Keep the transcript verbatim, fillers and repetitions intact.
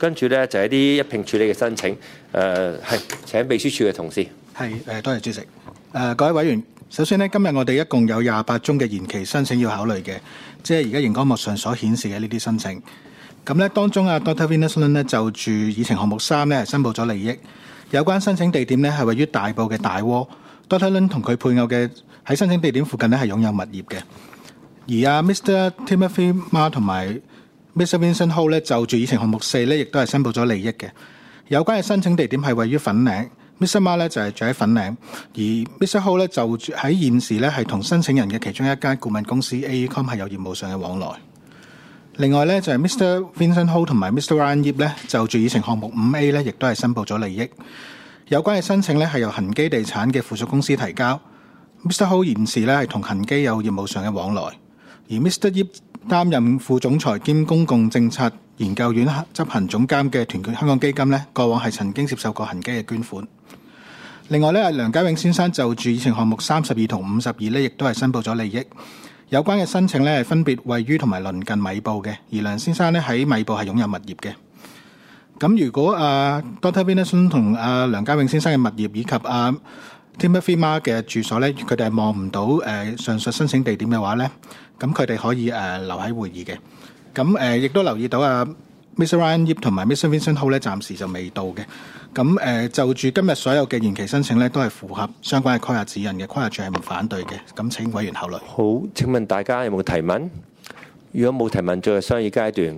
跟住咧就係一啲一併處理嘅申請。誒、呃、係請秘書處嘅同事。 係誒，多謝主席。誒、呃、各位委員，首先呢，今日我哋一共有廿八宗嘅延期申請要考慮嘅，即係而家熒光幕上所顯示嘅呢啲申請。咁咧當中啊 Doctor Venus Lun 咧就住議程項目三咧係申報咗利益。有關申請地點咧係位於大埔嘅大窩 ，Doctor Lun 同佢配偶嘅喺申請地點附近咧係擁有物業嘅。而啊 Mister Timothy Ma 同埋 Mister Vincent Ho 咧就住議程項目四咧亦都係申報咗利益嘅。有關嘅申請地點係位於粉嶺 ，Mister Ma 咧就係住喺粉嶺，而 Mister Ho 咧就住喺現時咧係同申請人嘅其中一間顧問公司 A E Com 係有業務上嘅往來。另外咧就係 Mister Vincent Ho 同埋 Mister Ryan Yip 咧就住議程項目五 A 咧，亦都係申報咗利益。有關嘅申請咧係由恒基地產嘅附屬公司提交。Mister Ho 現時咧係同恒基有業務上嘅往來，而 Mister Yip 擔任副總裁兼公共政策研究院執行總監嘅團結香港基金咧，過往係曾經接受過恒基嘅捐款。另外咧，梁家永先生就住議程項目三十二同五十二咧，亦都係申報咗利益。有關嘅申請咧係分別位於同埋鄰近米埔嘅，而梁先生咧喺米埔係擁有物業嘅。咁如果啊 Doctor Venus Lun 同啊梁家永先生嘅物業以及啊 Timothy Ma 嘅住所咧，佢哋係望唔到誒、呃、上述申請地點嘅話咧，咁佢哋可以誒、呃、留喺會議嘅。咁誒亦都留意到啊 Mister Ryan Yip 同埋 Mister Vincent Ho 咧，暫時就未到嘅。咁誒、呃、就住今日所有嘅延期申請咧，都係符合相關嘅規劃指引嘅，規劃處係唔反對嘅。咁請委員考慮。 好，請問大家有冇提問？如果冇提問，進入商議階段。